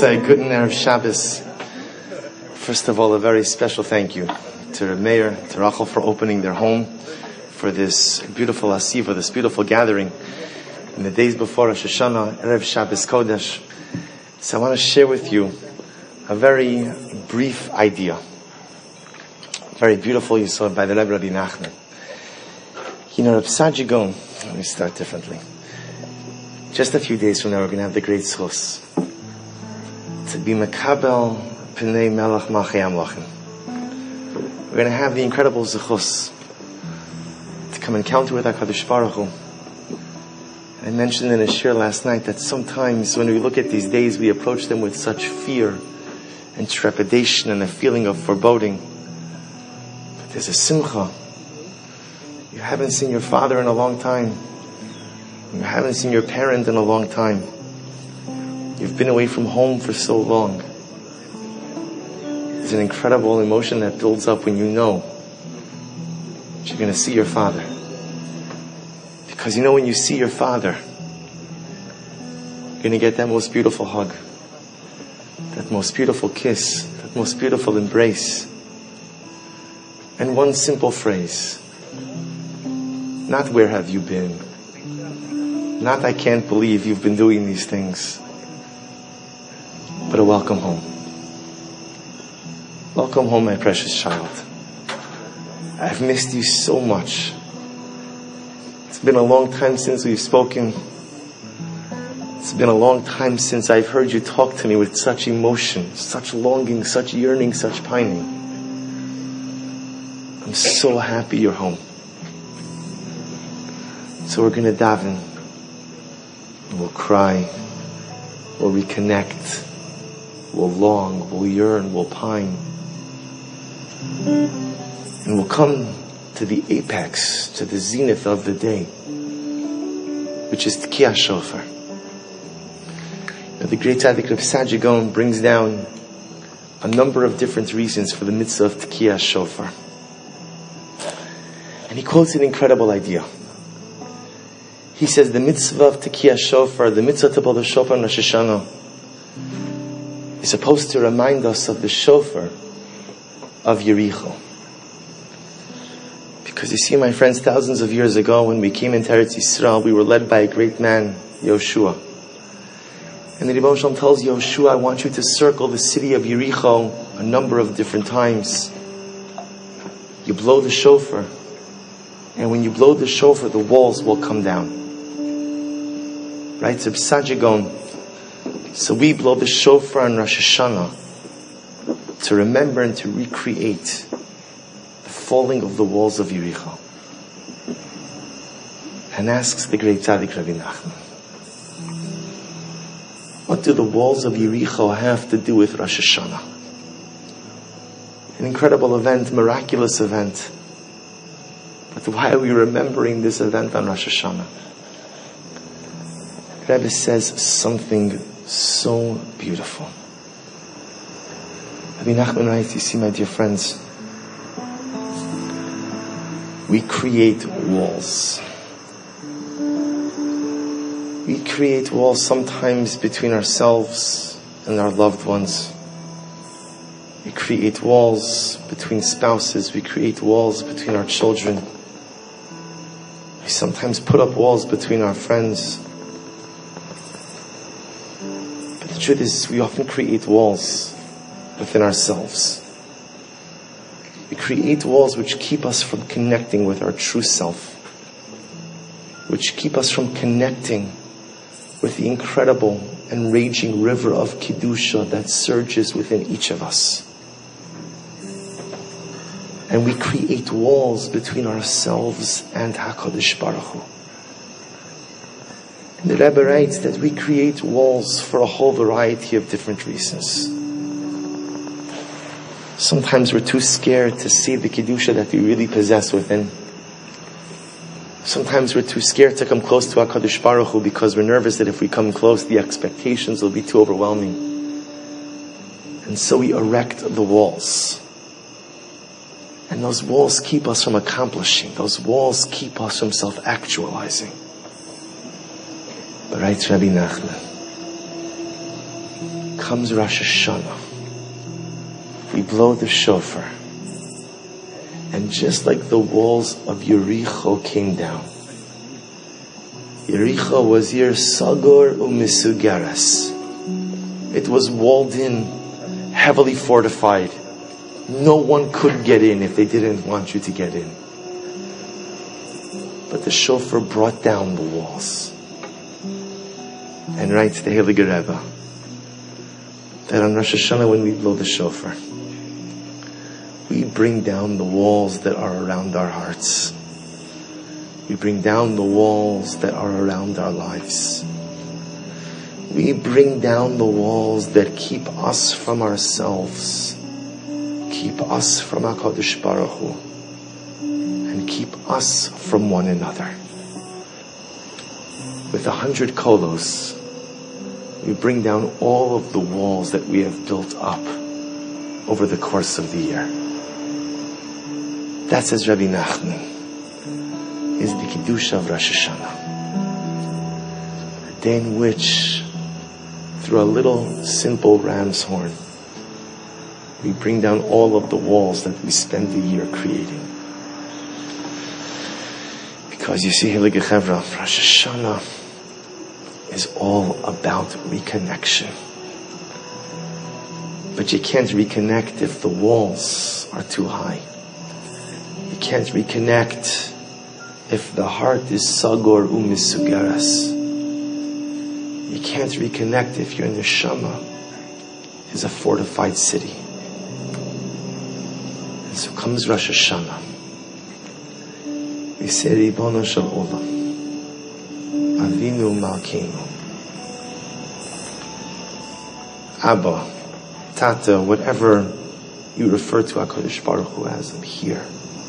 say Guten Erev Shabbos. First of all, a very special thank you to Reb Meir, to Rachel for opening their home for this beautiful asiva, this beautiful gathering in the days before Rosh Hashanah, Erev Shabbos Kodesh. So I want to share with you a very brief idea. Very beautiful, you saw it by the Rebbe Rabbi Nachman. You know, Reb Saadia Gaon, let me start differently. Just a few days from now, we're going to have the great schus to be Mekabel Pnei Melech Malchei Amlachim. We're going to have the incredible zechus to come encounter with HaKadosh Baruch Hu. I mentioned in a shir last night that sometimes when we look at these days, we approach them with such fear and trepidation and a feeling of foreboding. But there's a simcha. You haven't seen your father in a long time. You haven't seen your parent in a long time. You've been away from home for so long. There's an incredible emotion that builds up when you know that you're going to see your father. Because you know when you see your father, you're going to get that most beautiful hug, that most beautiful kiss, that most beautiful embrace. And one simple phrase. Not where have you been? Not I can't believe you've been doing these things. But a welcome home. Welcome home, my precious child. I've missed you so much. It's been a long time since we've spoken. It's been a long time since I've heard you talk to me with such emotion, such longing, such yearning, such pining. I'm so happy you're home. So we're going to daven. We'll cry. We'll reconnect. We'll long. We'll yearn. We'll pine. And we'll come to the apex, to the zenith of the day, which is Tkiyah Shofar. Now, the great tzaddik Reb Saadia Gaon brings down a number of different reasons for the mitzvah of Tkiyah Shofar. And he quotes an incredible idea. He says the mitzvah of Tkiyah Shofar, the mitzvah to blow the shofar on Rosh Hashanah, is supposed to remind us of the shofar of Yericho. Because you see, my friends, thousands of years ago when we came into Eretz Yisrael, we were led by a great man, Yoshua. And the Rebbe Shalom tells Yoshua, I want you to circle the city of Yericho a number of different times. You blow the shofar, and when you blow the shofar, the walls will come down. Right? So Saadia Gaon. So we blow the shofar on Rosh Hashanah to remember and to recreate the falling of the walls of Yericho. And asks the great tzaddik Rabbi Nachman, what do the walls of Yericho have to do with Rosh Hashanah? An incredible event, miraculous event. But why are we remembering this event on Rosh Hashanah? Rebbe says something so beautiful. Rabbi Nachman writes, you see, my dear friends, we create walls. We create walls sometimes between ourselves and our loved ones. We create walls between spouses. We create walls between our children. We sometimes put up walls between our friends. But the truth is, we often create walls within ourselves. We create walls which keep us from connecting with our true self, which keep us from connecting with the incredible and raging river of Kedusha that surges within each of us. And we create walls between ourselves and HaKadosh Baruch Hu. And the Rebbe writes that we create walls for a whole variety of different reasons. Sometimes we're too scared to see the Kedusha that we really possess within. Sometimes we're too scared to come close to HaKadosh Baruch Hu because we're nervous that if we come close, the expectations will be too overwhelming. And so we erect the walls. And those walls keep us from accomplishing. Those walls keep us from self-actualizing. But writes Rabbi Nachman, comes Rosh Hashanah, we blow the shofar, and just like the walls of Yericho came down, Yericho was here sagor u'misugaras. It was walled in, heavily fortified. No one could get in if they didn't want you to get in. But the shofar brought down the walls. And writes the Heilige Rebbe that on Rosh Hashanah, when we blow the shofar, we bring down the walls that are around our hearts. We bring down the walls that are around our lives. We bring down the walls that keep us from ourselves, keep us from HaKadosh Baruch Hu, and keep us from one another. With 100 kolos, we bring down all of the walls that we have built up over the course of the year. That, says Rabbi Nachman, is the Kiddush of Rosh Hashanah. A day in which, through a little simple ram's horn, we bring down all of the walls that we spend the year creating. Because you see, Heilige Chevra, Rosh Hashanah is all about reconnection. But you can't reconnect if the walls are too high. You can't reconnect if the heart is sagor u'misugaras. You can't reconnect if your neshama is a fortified city. And so comes Rosh Hashanah. We say, Ribono Shel Olam, Avinu Malkeinu, Abba, Tata, whatever you refer to HaKadosh Baruch Hu as, I'm here.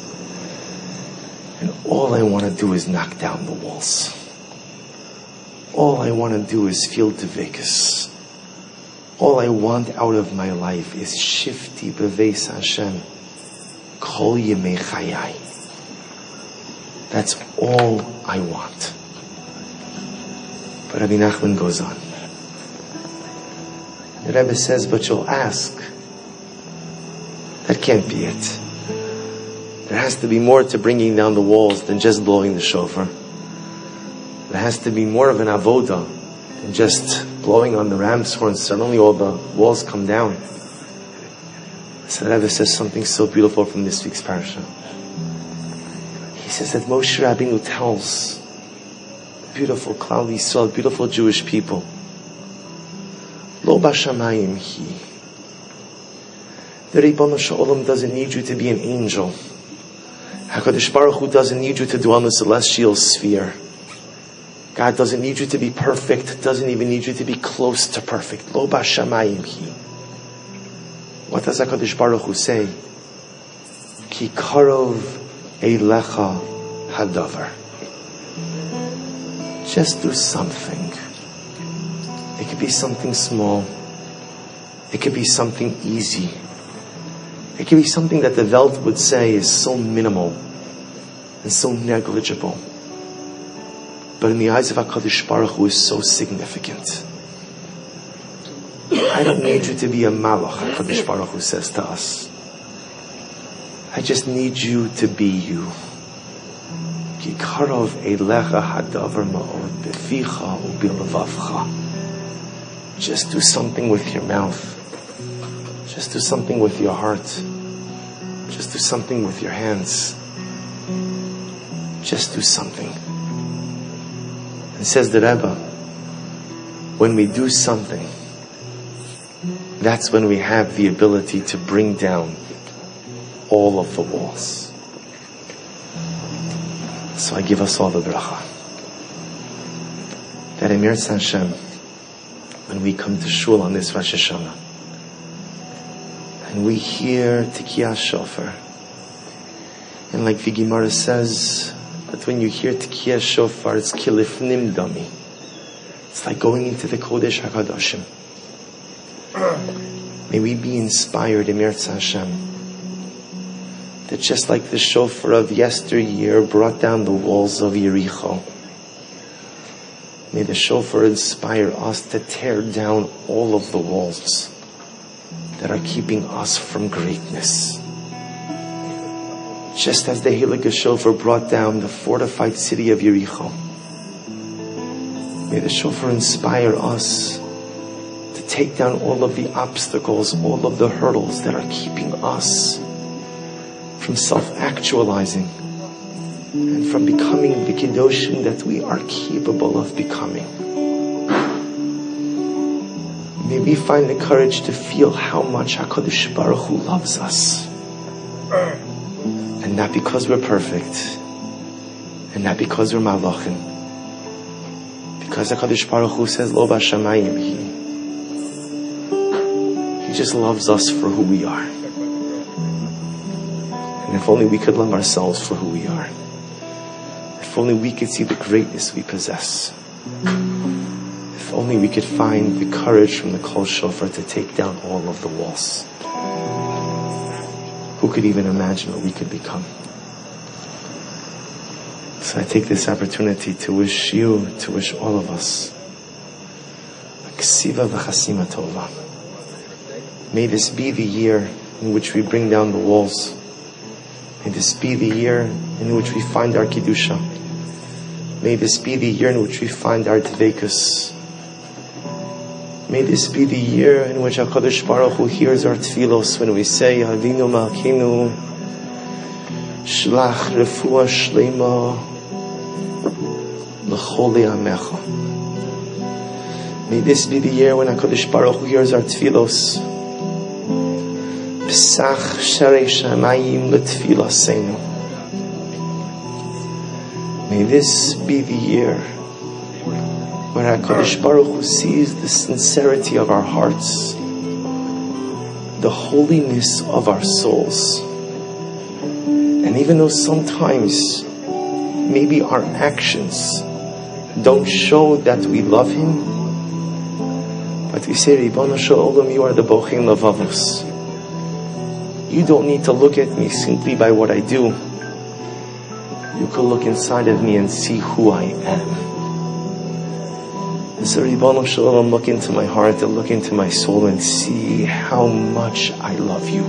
And all I want to do is knock down the walls. All I want to do is feel Dvekus. All I want out of my life is Shifti B'Veis Hashem Kol Yemei Chayai. That's all I want. But Rabbi Nachman goes on. The Rebbe says, but you'll ask, that can't be it. There has to be more to bringing down the walls than just blowing the shofar. There has to be more of an avoda than just blowing on the ram's horn. Suddenly all the walls come down. So the Rebbe says something so beautiful from this week's parasha. He says that Moshe Rabbeinu tells beautiful Klal Yisrael, beautiful Jewish people, Lo b'shamayim hi. The Ribono Shel Olam doesn't need you to be an angel. HaKadosh Baruch Hu doesn't need you to dwell in the celestial sphere. God doesn't need you to be perfect, doesn't even need you to be close to perfect. Lo b'shamayim hi. What does HaKadosh Baruch Hu say? Ki karov eilecha hadavar. Just do something. It could be something small. It could be something easy. It could be something that the Welt would say is so minimal and so negligible. But in the eyes of HaKadosh Baruch Hu is so significant. I don't need you to be a malach, HaKadosh Baruch Hu says to us. I just need you to be you. Ki karov eilecha hadavar ma'od beficha u'bilevavcha. Just do something with your mouth. Just do something with your heart. Just do something with your hands. Just do something. And says the Rebbe, when we do something, that's when we have the ability to bring down all of the walls. So I give us all the bracha. That Emir Hashem, when we come to Shul on this Rosh Hashanah, and we hear Tikiyah Shofar, and like the Gemara says, that when you hear Tikiyah Shofar, it's kilifnim dami. It's like going into the Kodesh HaKadoshim. May we be inspired, Emir Hashem, that just like the shofar of yesteryear brought down the walls of Yericho, May the shofar inspire us to tear down all of the walls that are keeping us from greatness. Just as the Hilchah shofar brought down the fortified city of Yericho, may the shofar inspire us to take down all of the obstacles, all of the hurdles that are keeping us from self-actualizing and from becoming the Kedoshim that we are capable of becoming. May we find the courage to feel how much HaKadosh Baruch Hu loves us. And not because we're perfect, and not because we're malachim. Because HaKadosh Baruch Hu says, Lo b'shamayim hi. He just loves us for who we are. And if only we could love ourselves for who we are. If only we could see the greatness we possess. If only we could find the courage from the Kol Shofar to take down all of the walls. Who could even imagine what we could become? So I take this opportunity to wish you, to wish all of us, a ksiva v'chasima tova. May this be the year in which we bring down the walls. May this be the year in which we find our Kedusha. May this be the year in which we find our Dveikus. May this be the year in which HaKadosh Baruch Hu hears our tefillos when we say, Avinu Malkeinu, Shlach Refuah Shlema L'chol Amecha. May this be the year when HaKadosh Baruch Hu hears our tefillos. Pesach Sharei Shamayim L'tfilasenu. May this be the year where HaKadosh Baruch Hu sees the sincerity of our hearts, the holiness of our souls. And even though sometimes maybe our actions don't show that we love Him, but we say, Ribono Shel Olam, you are the Bochein Levavos. You don't need to look at me simply by what I do. You could look inside of me and see who I am. So Ribono Shel Olam, look into my heart and look into my soul and see how much I love you.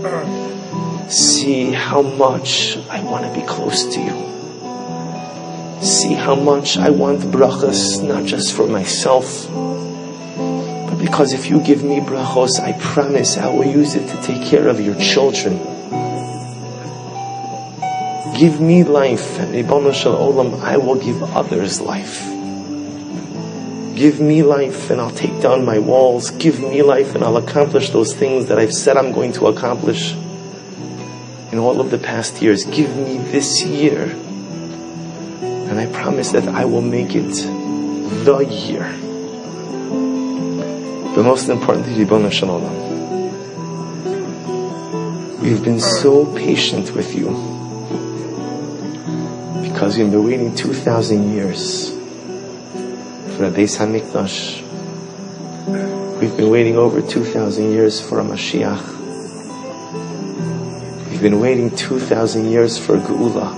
See how much I want to be close to you. See how much I want brachos, not just for myself, but because if you give me brachos, I promise I will use it to take care of your children. Give me life, and Ribono Shel Olam, I will give others life. Give me life and I'll take down my walls. Give me life and I'll accomplish those things that I've said I'm going to accomplish in all of the past years. Give me this year and I promise that I will make it the year. But most importantly, Ribono Shel Olam, we've been so patient with you because we've been waiting 2,000 years for a Beis HaMikdash. We've been waiting over 2,000 years for a Mashiach. We've been waiting 2,000 years for Geula.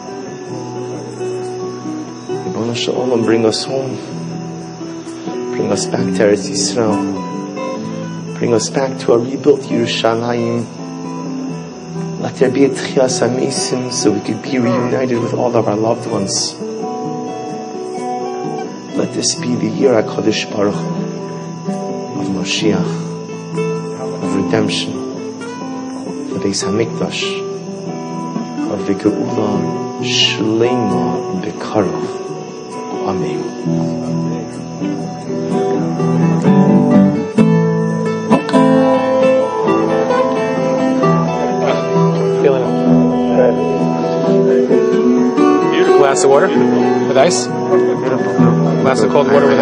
Ribono Shel Olam, bring us home. Bring us back to Eretz Yisrael. Bring us back to a rebuilt Yerushalayim. Let there be a Tchias HaMeisim so we could be reunited with all of our loved ones. Let this be the year HaKadosh Baruch Hu of Mashiach, of redemption, of Beis HaMikdash, of the Geula Shleima B'Karov. Amen. Feeling it. Glass of water with ice. Glass of cold water with